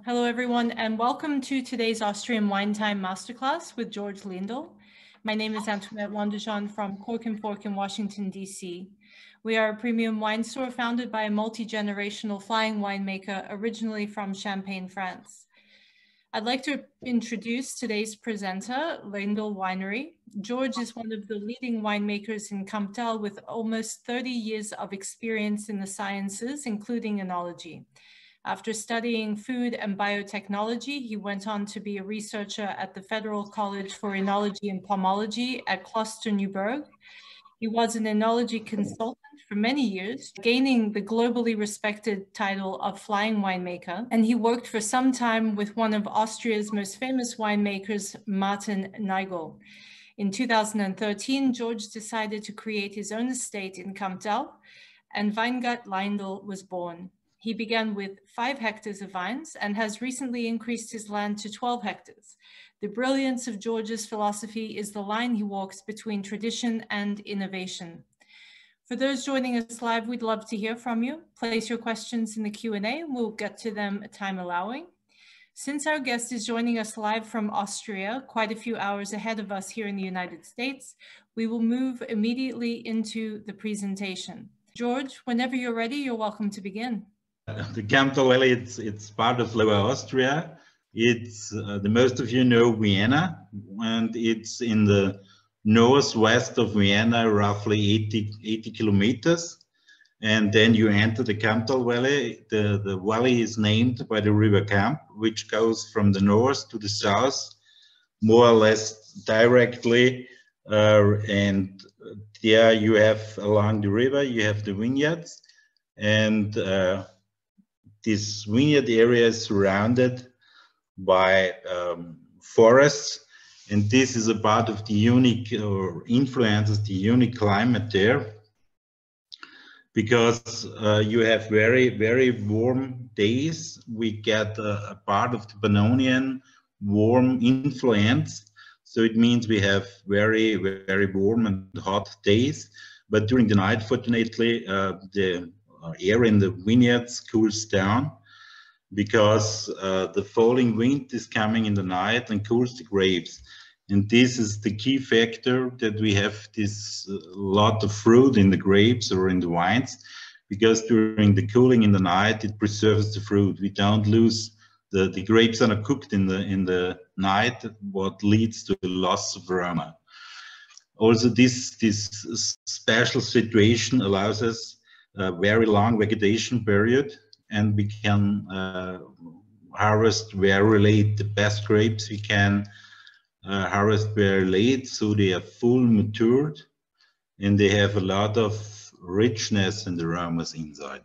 Hello, everyone, and welcome to today's Austrian Wine Time Masterclass with George Lindell. My name is Antoinette Wanderjean from Cork and Fork in Washington, D.C. We are a premium wine store founded by a multi-generational flying winemaker originally from Champagne, France. I'd like to introduce today's presenter, Lindell Winery. George is one of the leading winemakers in Kamptal with almost 30 years of experience in the sciences, including enology. After studying food and biotechnology, he went on to be a researcher at the Federal College for Enology and Pomology at Klosterneuburg. He was an enology consultant for many years, gaining the globally respected title of Flying Winemaker, and he worked for some time with one of Austria's most famous winemakers, Martin Neigel. In 2013, George decided to create his own estate in Kamptal, and Weingut Lindell was born. He began with 5 hectares of vines and has recently increased his land to 12 hectares. The brilliance of George's philosophy is the line he walks between tradition and innovation. For those joining us live, we'd love to hear from you. Place your questions in the Q&A and we'll get to them time allowing. Since our guest is joining us live from Austria, quite a few hours ahead of us here in the United States, we will move immediately into the presentation. George, whenever you're ready, you're welcome to begin. The Kamptal Valley, it's part of Lower Austria. It's, the most of you know Vienna, and it's in the northwest of Vienna, roughly 80 kilometers. And then you enter the Kamptal Valley. The valley is named by the River Kamp, which goes from the north to the south, more or less directly. And there you have, along the river, you have the vineyards. And this vineyard area is surrounded by forests, and this is a part of the unique, or influences the unique climate there, because you have very, very warm days. We get a part of the Pannonian warm influence, so it means we have very, very warm and hot days, but during the night, fortunately, the air in the vineyards cools down, because the falling wind is coming in the night and cools the grapes. And this is the key factor, that we have this lot of fruit in the grapes or in the wines, because during the cooling in the night, it preserves the fruit. We don't lose, the grapes are not cooked in the night, what leads to the loss of aroma. Also, this special situation allows us a very long vegetation period, and we can harvest very late. The best grapes we can harvest very late, so they are full matured and they have a lot of richness and aromas inside.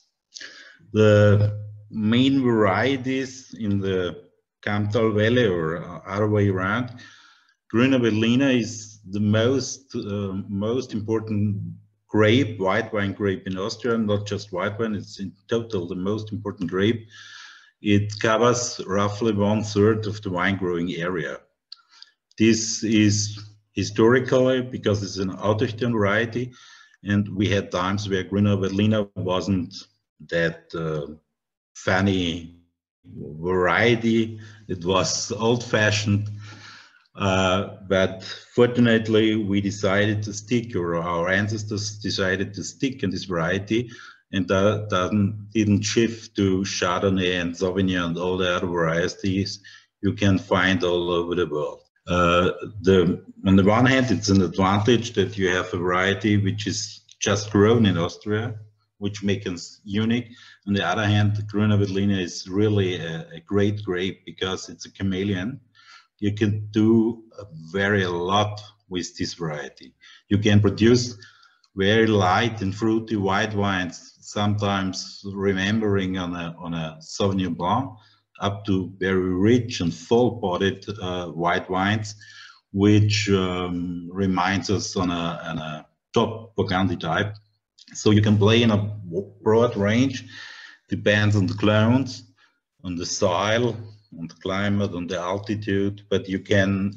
The main varieties in the Kamptal Valley, or other way around, Grüner Veltliner is the most important grape, white wine grape in Austria, not just white wine, it's in total the most important grape. It covers roughly 1/3 of the wine growing area. This is historically because it's an autochthon variety, and we had times where Grüner Veltliner wasn't that funny variety. It was old-fashioned. But fortunately, we decided to stick, or our ancestors decided to stick in this variety, and didn't shift to Chardonnay and Sauvignon and all the other varieties you can find all over the world. On the one hand, it's an advantage that you have a variety which is just grown in Austria, which makes it unique. On the other hand, the Grüner Veltliner is really a great grape because it's a chameleon. You can do a lot with this variety. You can produce very light and fruity white wines, sometimes remembering on a Sauvignon Blanc, up to very rich and full-bodied white wines, which reminds us on a top Burgundy type. So you can play in a broad range, depends on the clones, on the soil, on the climate, on the altitude, but you can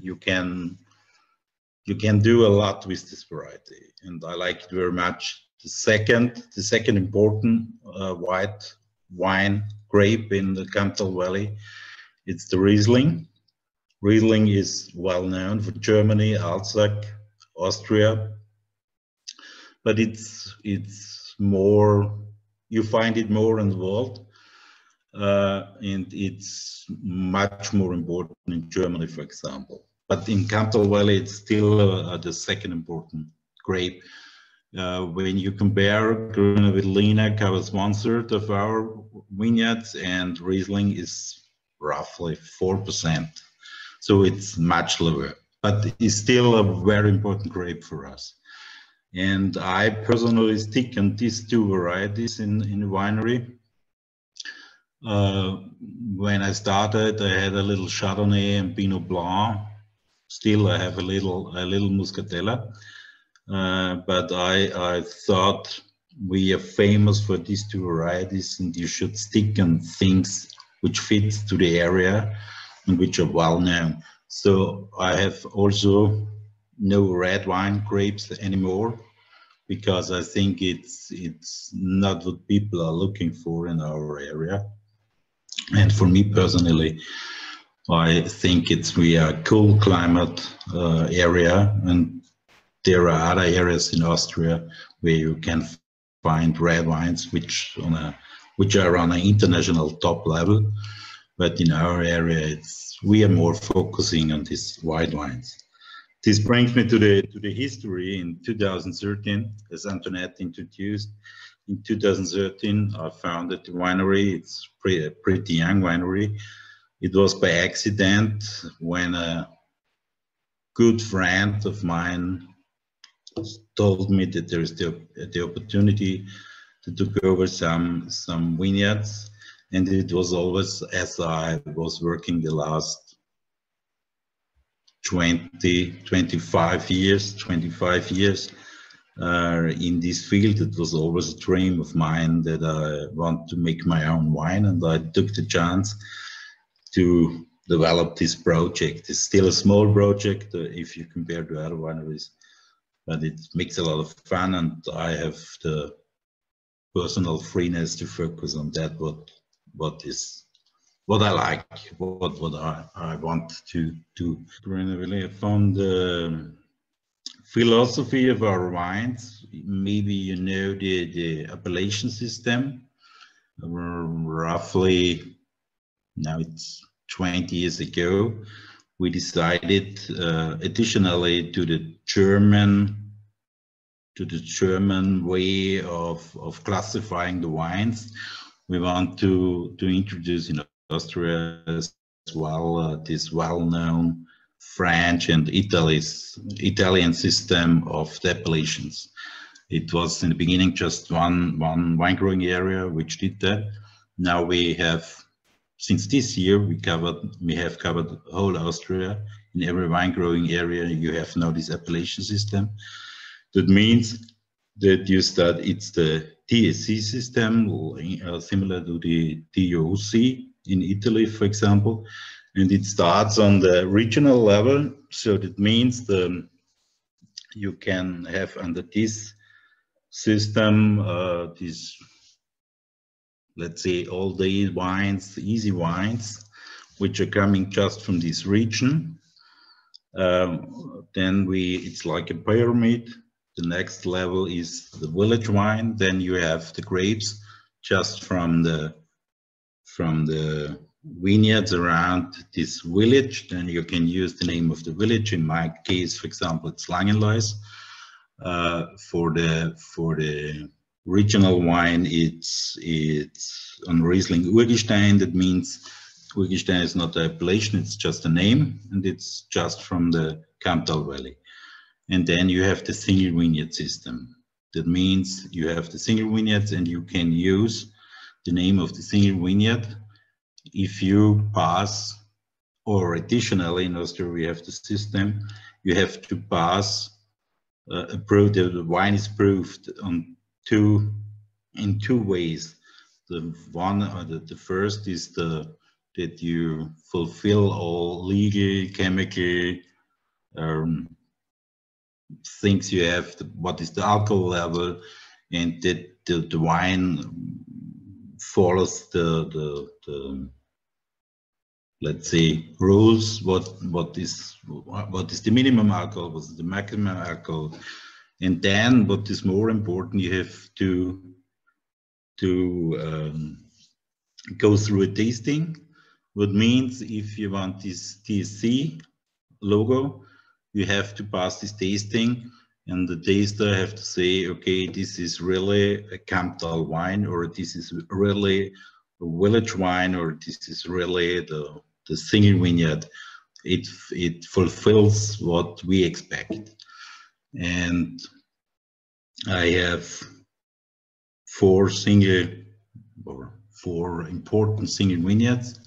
do a lot with this variety, and I like it very much. The second important white wine grape in the Camptal Valley. It's the Riesling. Riesling is well known for Germany, Alsace, Austria, but it's more, you find it more in the world, and it's much more important in Germany, for example. But in Camptal Valley, it's still the second important grape. When you compare, Grüne Veltliner covers 1/3 of our vineyards, and Riesling is roughly 4%. So it's much lower, but it's still a very important grape for us. And I personally stick on these two varieties in the winery. When I started, I had a little Chardonnay and Pinot Blanc. Still, I have a little Muscatella. But I thought we are famous for these two varieties, and you should stick on things which fit to the area and which are well known. So I have also no red wine grapes anymore, because I think it's not what people are looking for in our area. And for me personally, I think we are a cool climate area, and there are other areas in Austria where you can find red wines which are on an international top level. But in our area, we are more focusing on these white wines. This brings me to the history. In 2013, as Antoinette introduced, in 2013 I founded the winery. It's a pretty young winery. It was by accident when a good friend of mine told me that there is the opportunity to take over some vineyards. And it was always, as I was working the last 25 years in this field, it was always a dream of mine that I want to make my own wine, and I took the chance to develop this project. It's still a small project if you compare to other wineries, but it makes a lot of fun, and I have the personal freeness to focus on that, what I like, what I want to do. Really, from the philosophy of our wines, maybe you know the appellation system. Roughly, now it's 20 years ago, we decided, additionally to the German way of classifying the wines, we want to introduce in Austria as well this well-known French and Italian system of the appellations. It was in the beginning just one wine growing area which did that. Now we have, since this year, we have covered whole Austria. In every wine growing area, you have now this appellation system. That means that it's the TSC system, similar to the DOC in Italy, for example, and it starts on the regional level. So that means you can have under this system, let's say, all day wines, easy wines, which are coming just from this region. Then it's like a pyramid. The next level is the village wine. Then you have the grapes just from the vineyards around this village. Then you can use the name of the village. In my case, for example, it's Langenlois. For the regional wine, it's on Riesling Urgestein. That means Urgestein is not the appellation, it's just a name, and it's just from the Camptal Valley. And then you have the single vineyard system. That means you have the single vineyards, and you can use the name of the single vineyard if you pass, or additionally in Austria we have the system, you have to pass the wine is proved in two ways. The first is that you fulfill all legal, chemical things you have, what is the alcohol level, and that the wine follows the let's say rules. What is the minimum alcohol? What is the maximum alcohol? And then what is more important, you have to go through a tasting. What means if you want this TSC logo, you have to pass this tasting, and the taster have to say, okay, this is really a Kamptal wine, or this is really a village wine, or this is really the single vineyard. It fulfills what we expect. And I have four important single vineyards.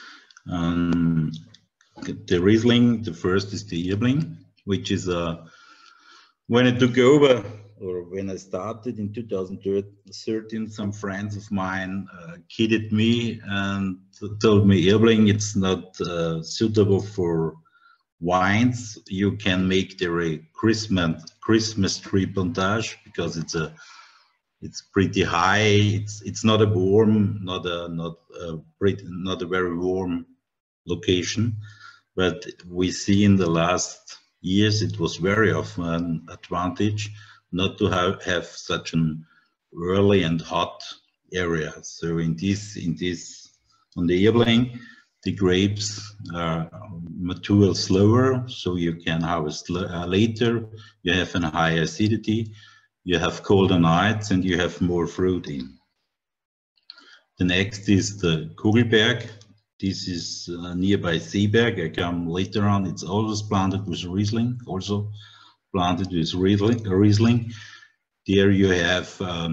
The Riesling, the first is the Erbling, which is when I took over, or when I started in 2013, some friends of mine kidded me and told me, Erbling, it's not suitable for wines. You can make there a Christmas tree plantage, because it's pretty high. It's not a warm, not a very warm location. But we see in the last years it was very often an advantage not to have such an early and hot area. So in this on the Erbling, the grapes mature slower, so you can harvest later. You have a higher acidity, you have colder nights, and you have more fruit in. The next is the Kugelberg. This is nearby Seeberg. I come later on. It's always planted with Riesling, also planted with Riesling. There you have,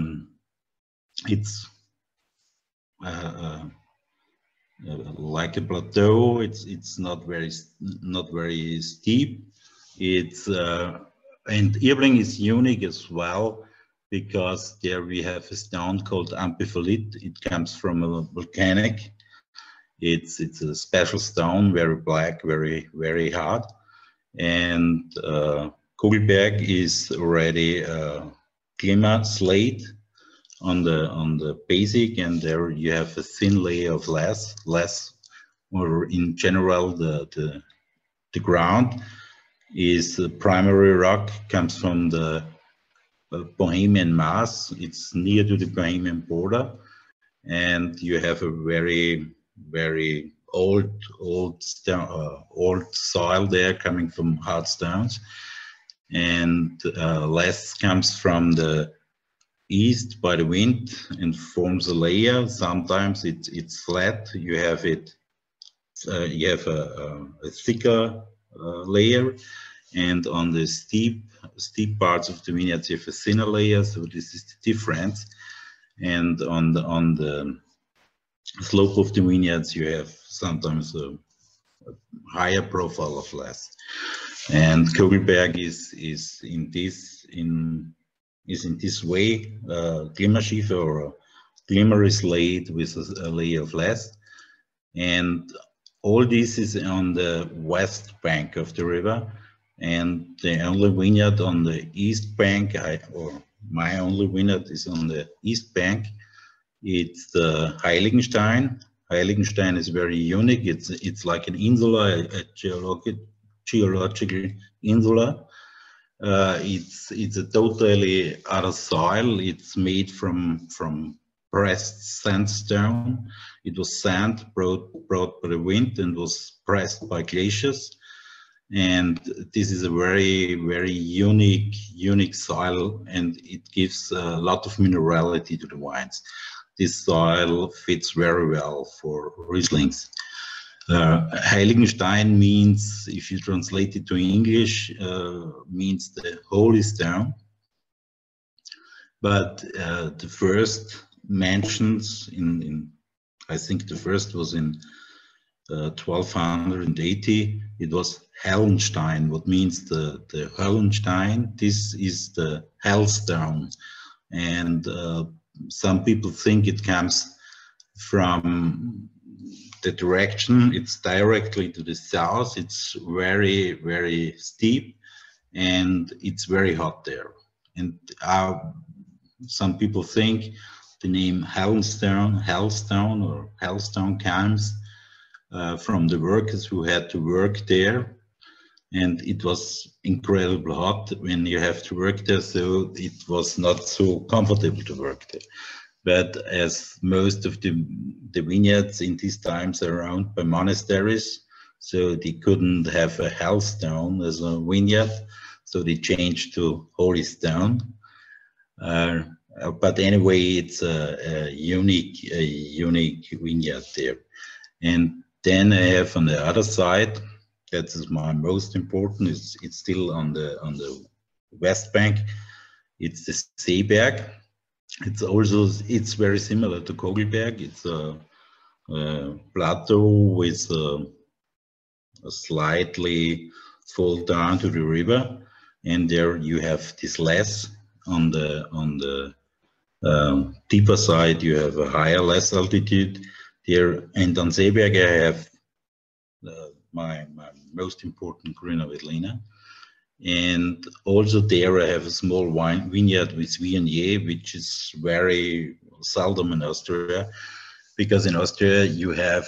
it's like a plateau. It's not very steep. It's and Erbling is unique as well, because there we have a stone called amphibolite. It comes from a volcanic. It's a special stone, very black, very hard. And Kugelberg is already Glima slate on the basic, and there you have a thin layer of less, or in general the ground is the primary rock, comes from the Bohemian Maas. It's near to the Bohemian border, and you have a very old soil there, coming from hard stones. And less comes from the east by the wind and forms a layer. Sometimes it's flat. You have you have a thicker layer, and on the steep parts of the vineyards you have a thinner layer. So this is the difference. And on the slope of the vineyards you have sometimes a higher profile of less. And Kugelberg is in this way, Glimmerschiefer, or Glimmer is laid with a layer of less. And all this is on the west bank of the river, and the only vineyard on the east bank, my only vineyard is on the east bank. It's the Heiligenstein. Heiligenstein is very unique. It's like an insula, a geological insula. It's a totally other soil. It's made from pressed sandstone. It was sand brought by the wind and was pressed by glaciers. And this is a very unique soil, and it gives a lot of minerality to the wines. This soil fits very well for Rieslings. Heiligenstein means, if you translate it to English, means the holy stone. But the first mentions I think the first was in 1280. It was Hellenstein, what means the Hellenstein. This is the hellstone, and some people think it comes from the direction. It's directly to the south. It's very steep, and it's very hot there. And some people think the name Hellstone comes from the workers who had to work there. And it was incredibly hot when you have to work there, so it was not so comfortable to work there. But as most of the vineyards in these times are owned by monasteries, so they couldn't have a Hellstone as a vineyard, so they changed to Holy Stone. But anyway, it's a unique vineyard there. And then I have on the other side, that is my most important. It's still on the west bank. It's the Seeberg. It's very similar to Kogelberg. It's a plateau with a slightly fall down to the river, and there you have this less on the deeper side. You have a higher, less altitude there, and on Seeberg I have my most important Grüner Veltliner. And also there I have a small vineyard with Viognier, which is very seldom in Austria, because in Austria you have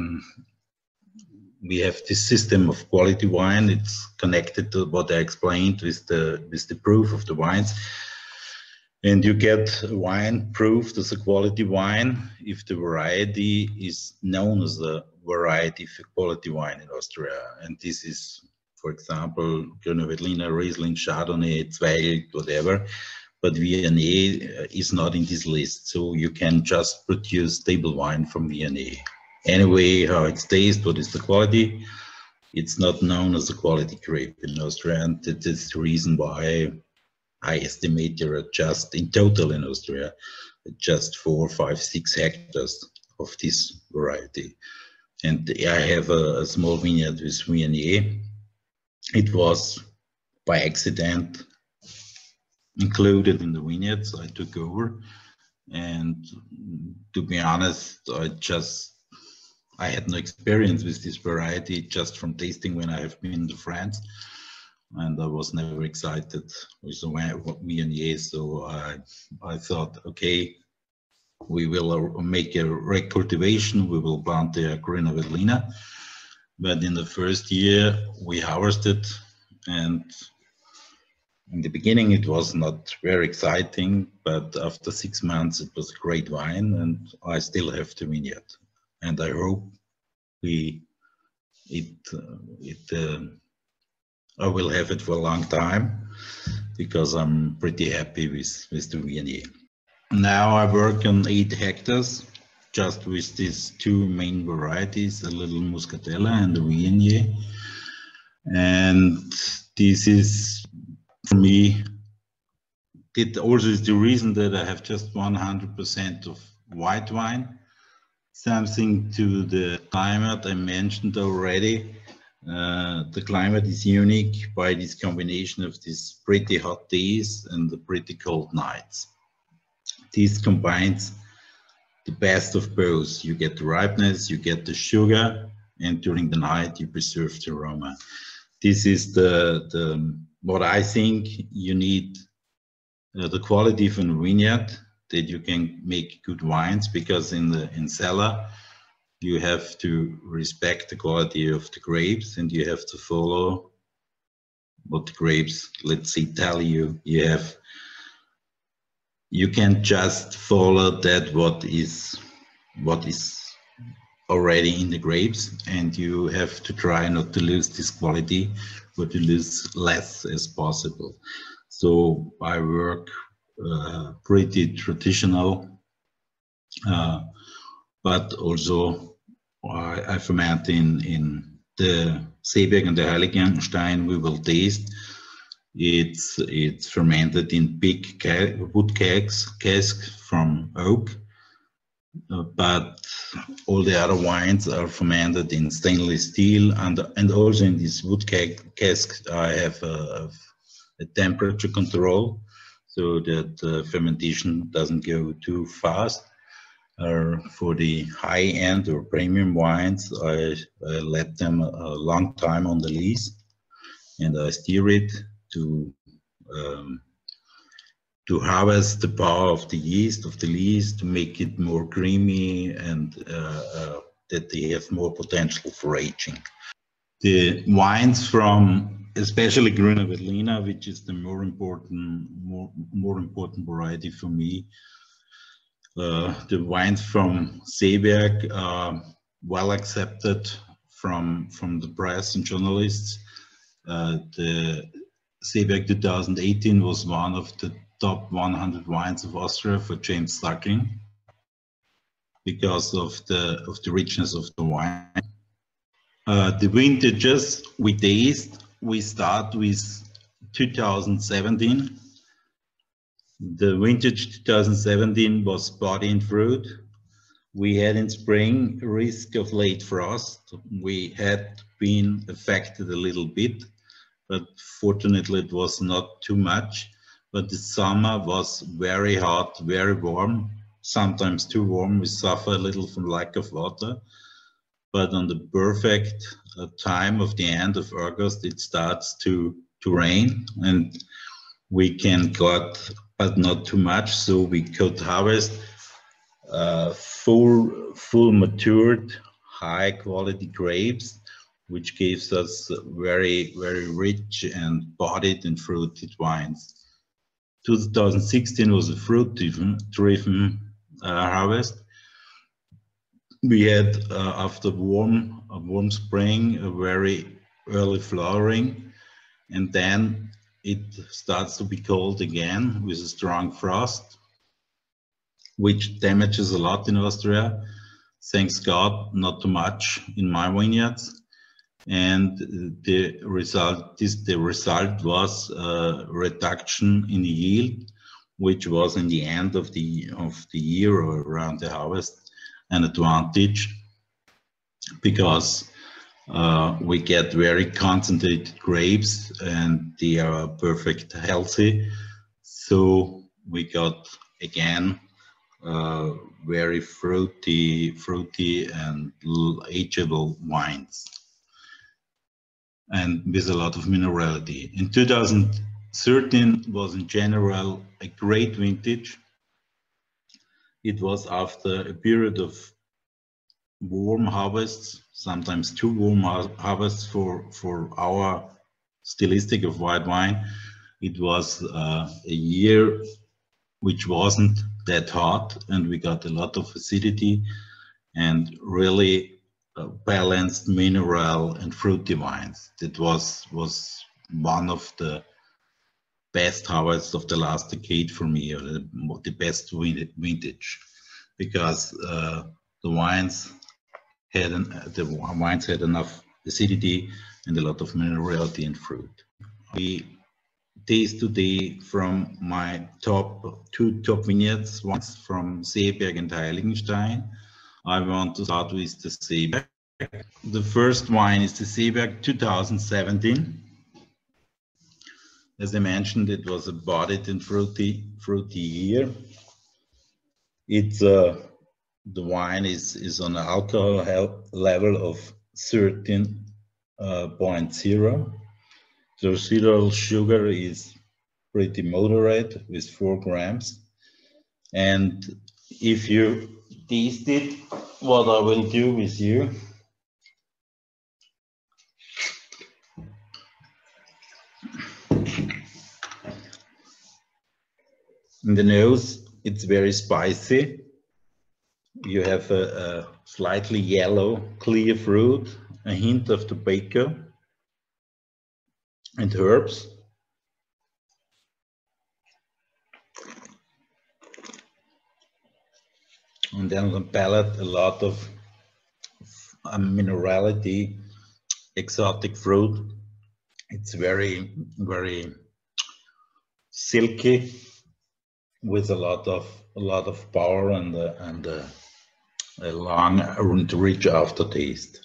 we have this system of quality wine. It's connected to what I explained with the proof of the wines. And you get wine proved as a quality wine if the variety is known as a variety for quality wine in Austria. And this is, for example, Grüner Veltliner, Riesling, Chardonnay, Zweigelt, whatever. But Viognier is not in this list. So you can just produce stable wine from Viognier. Anyway, how it tastes, what is the quality, it's not known as a quality grape in Austria. And that is the reason why I estimate there are just in total in Austria, just 4, 5, 6 hectares of this variety. And I have a small vineyard with Viognier. It was by accident included in the vineyard, so I took over. And to be honest, I had no experience with this variety, just from tasting when I have been to France. And I was never excited with the Viognier, so I thought, okay, we will make a recultivation, we will plant the Grüner Veltliner. But in the first year we harvested, and in the beginning it was not very exciting, but after 6 months it was a great wine, and I still have the vineyard. And I hope I will have it for a long time, because I'm pretty happy with the Viognier. Now I work on 8 hectares, just with these 2 main varieties, a little Muscatella and the Viognier. And this is, for me, it also is the reason that I have just 100% of white wine. Something to the climate I mentioned already. The climate is unique by this combination of these pretty hot days and the pretty cold nights. This combines the best of both. You get the ripeness, you get the sugar, and during the night you preserve the aroma. This is what I think you need, the quality from the vineyard, that you can make good wines, because in cellar you have to respect the quality of the grapes, and you have to follow what the grapes, let's say, tell you. You can't just follow that what is already in the grapes, and you have to try not to lose this quality, but to lose less as possible. So I work pretty traditional, but also I ferment in the Seeberg and the Heiligenstein. We will taste. It's fermented in big wood casks from oak, but all the other wines are fermented in stainless steel, and also in these wood casks I have a temperature control, so that fermentation doesn't go too fast. For the high-end or premium wines, I let them a long time on the lees, and I steer it to to harvest the power of the yeast, of the yeast, to make it more creamy and that they have more potential for aging. The wines from especially Grüne Veltliner, which is the more important variety for me. The wines from Seeberg are well accepted from the press and journalists. The Seeberg 2018 was one of the top 100 wines of Austria for James Suckling because of the richness of the wine. The vintages we taste, we start with 2017. The vintage 2017 was body and fruit. We had in spring a risk of late frost. We had been affected a little bit, but fortunately it was not too much. But the summer was very hot, very warm, sometimes too warm. We suffer a little from lack of water. But on the perfect time of the end of August, it starts to rain, and we can got, but not too much, so we could harvest full matured, high quality grapes, which gives us very, very rich and bodied and fruited wines. 2016 was a fruit-driven harvest. We had, after a warm spring, a very early flowering, and then it starts to be cold again with a strong frost, which damages a lot in Austria. Thanks God, not too much in my vineyards. And the result was a reduction in the yield, which was in the end of the year or around the harvest an advantage, because we get very concentrated grapes and they are perfect healthy. So we got again very fruity and ageable wines, and with a lot of minerality. In 2013 was in general a great vintage. It was after a period of warm harvests, sometimes too warm harvests for our stylistic of white wine. It was a year which wasn't that hot, and we got a lot of acidity and really balanced mineral and fruity wines. That was one of the best harvests of the last decade for me, or the best vintage, because the wines had enough acidity and a lot of minerality and fruit. We taste today from my two top vineyards, one's from Seeberg and Heiligenstein. I want to start with the Seeberg. The first wine is the Seeberg 2017. As I mentioned, it was a bodied and fruity year. It's the wine is on an alcohol level of 13.0. The residual sugar is pretty moderate with 4 grams. And if you taste it, what I will do with you, in the nose, it's very spicy. You have a slightly yellow, clear fruit, a hint of tobacco and herbs. And then on the palate, a lot of minerality, exotic fruit. It's very, very silky, with a lot of power and a long and rich aftertaste.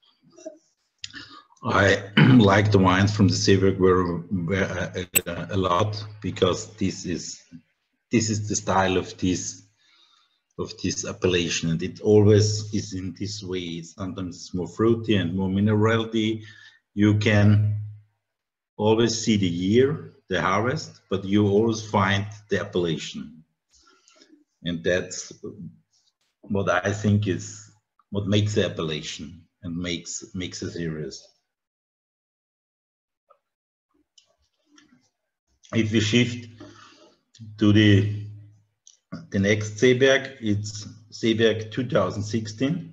I like the wines from the Seeberg a lot, because this is the style of this appellation, and it always is in this way. Sometimes it's more fruity and more minerality. You can always see the year the harvest, but you always find the appellation. And that's what I think is what makes the appellation and makes a series. If we shift to the next Seeberg, it's Seeberg 2016.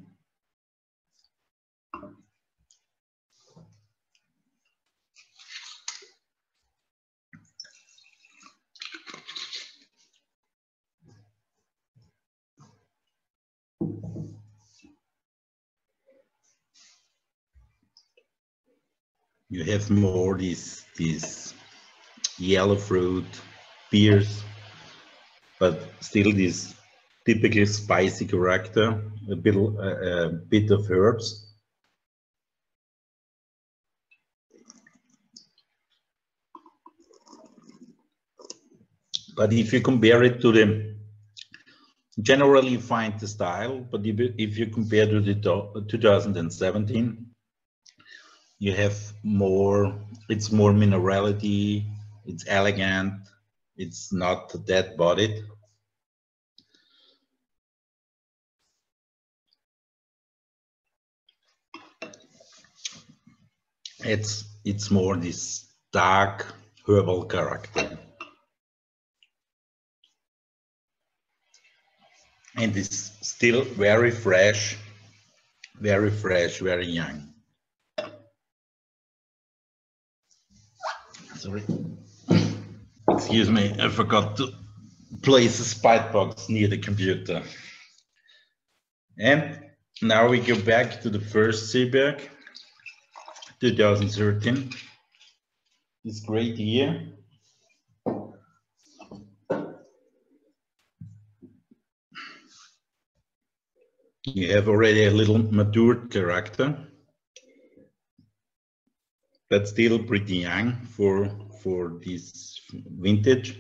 You have more these yellow fruit beers, but still this typically spicy character, a bit of herbs. But if you compare it to the, generally you find the style, but if you compare to the 2017, you have more, it's more minerality, it's elegant, it's not that bodied. It's more this dark herbal character. And it's still very fresh, very young. Sorry, excuse me, I forgot to place a spite box near the computer. And now we go back to the first Seeberg, 2013. This great year. You have already a little matured character, but still pretty young for this vintage.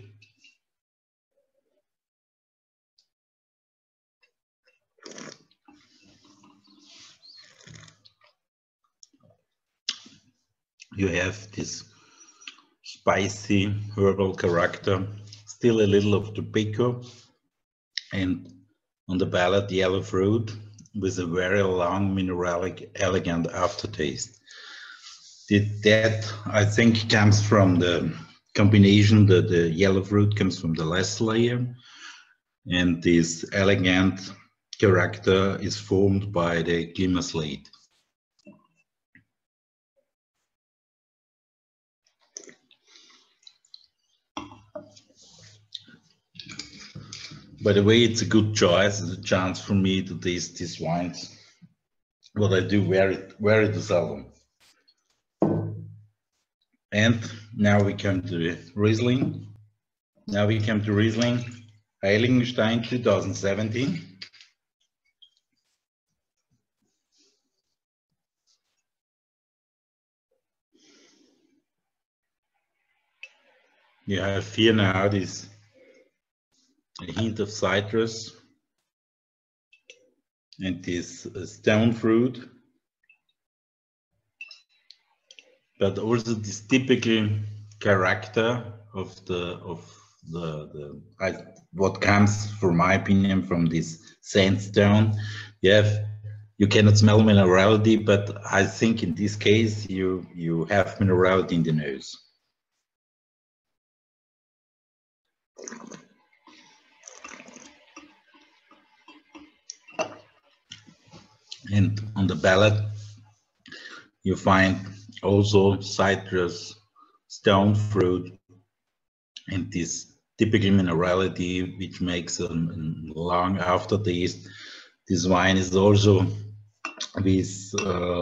You have this spicy herbal character, still a little of tobacco, and on the palate yellow fruit with a very long mineralic elegant aftertaste. That I think comes from the combination that the yellow fruit comes from the last layer, and this elegant character is formed by the glimmer slate. By the way, it's a good choice. It's a chance for me to taste these wines. What I do very seldom. And now we come to the Riesling. Heiligenstein 2017. You have here now this a hint of citrus and this stone fruit, but also this typical character of what comes, for my opinion, from this sandstone. You cannot smell minerality, but I think in this case you have minerality in the nose. And on the palate, you find also citrus, stone fruit, and this typical minerality, which makes a long aftertaste. This wine is also with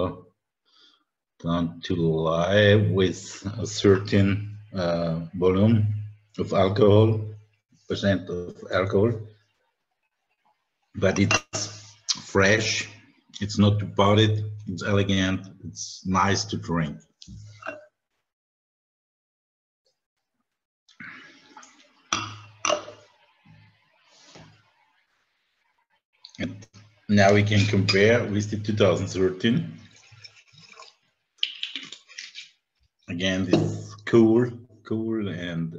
down to lie with a certain volume of alcohol, percent of alcohol, but it's fresh. It's not too bodied, it's elegant, it's nice to drink. And now we can compare with the 2013. Again, this cool cool and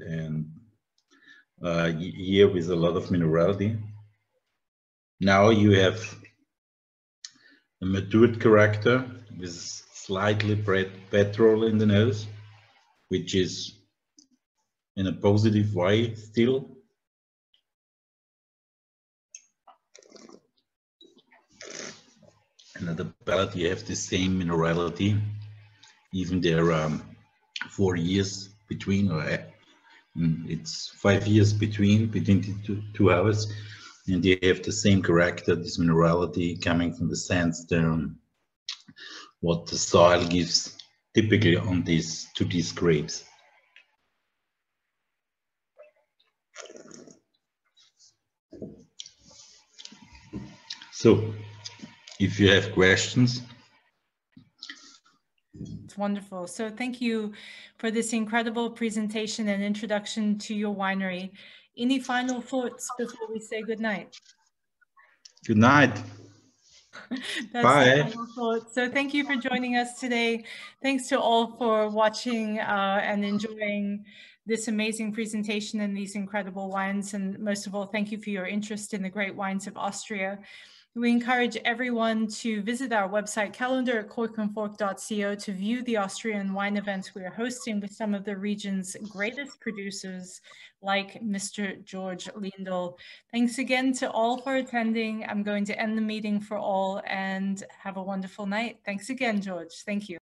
here with a lot of minerality. Now you have a matured character with slightly petrol in the nose, which is in a positive way still. And at the palate you have the same minerality, even there are 4 years between, or it's 5 years between the two houses, and they have the same character, this minerality coming from the sandstone, what the soil gives typically on to these grapes. So, if you have questions. It's wonderful. So thank you for this incredible presentation and introduction to your winery. Any final thoughts before we say good night? Good night. That's Bye. the final thought. So thank you for joining us today. Thanks to all for watching and enjoying this amazing presentation and these incredible wines. And most of all, thank you for your interest in the great wines of Austria. We encourage everyone to visit our website calendar@korkenfork.co to view the Austrian wine events we are hosting with some of the region's greatest producers like Mr. George Lindell. Thanks again to all for attending. I'm going to end the meeting for all and have a wonderful night. Thanks again, George. Thank you.